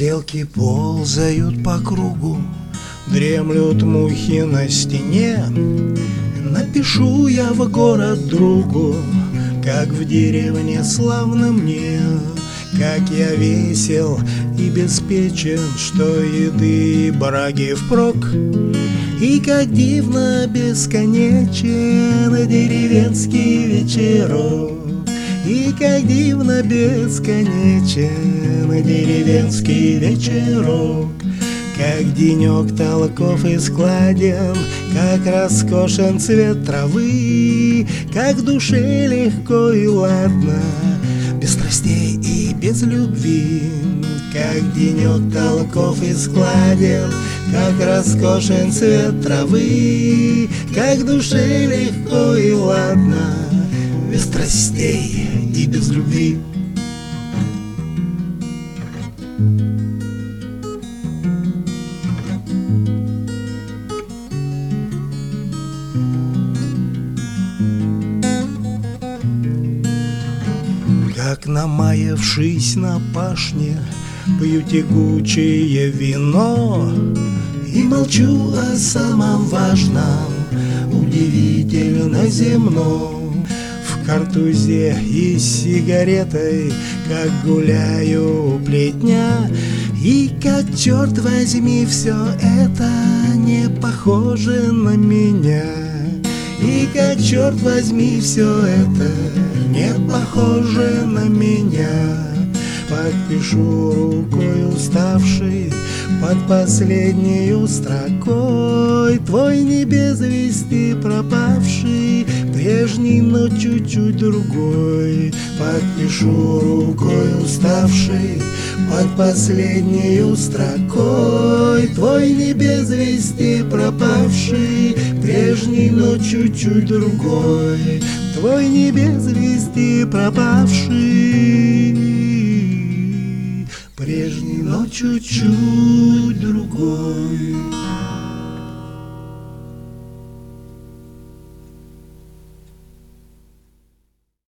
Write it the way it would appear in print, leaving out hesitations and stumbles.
Стрелки ползают по кругу, дремлют мухи на стене. Напишу я в город другу, как в деревне славно мне, как я весел и беспечен, что еды и браги впрок, и как дивно бесконечен деревенский вечерок, и как дивно бесконечен деревенский вечерок. Как денек толков и складен, как роскошен цвет травы, как в душе легко и ладно, без страстей и без любви. Как денек толков и складен, как роскошен цвет травы, как в душе легко и ладно, без страстей и без любви. Как намаявшись на пашне, пью тягучее вино и молчу о самом важном, удивительно земном. В картузе и с сигаретой, как гуляю у плетня, и как, черт возьми, все это не похоже на меня. И как, черт возьми, все это не похоже на меня. Подпишу рукой уставшей под последнею строкой твой не без вести пропавший, прежний, но чуть-чуть другой. Подпишу рукой уставшей под последнею строкой твой не без вести пропавший, прежний, но чуть-чуть другой. Твой не без вести пропавший, прежний, но чуть-чуть другой.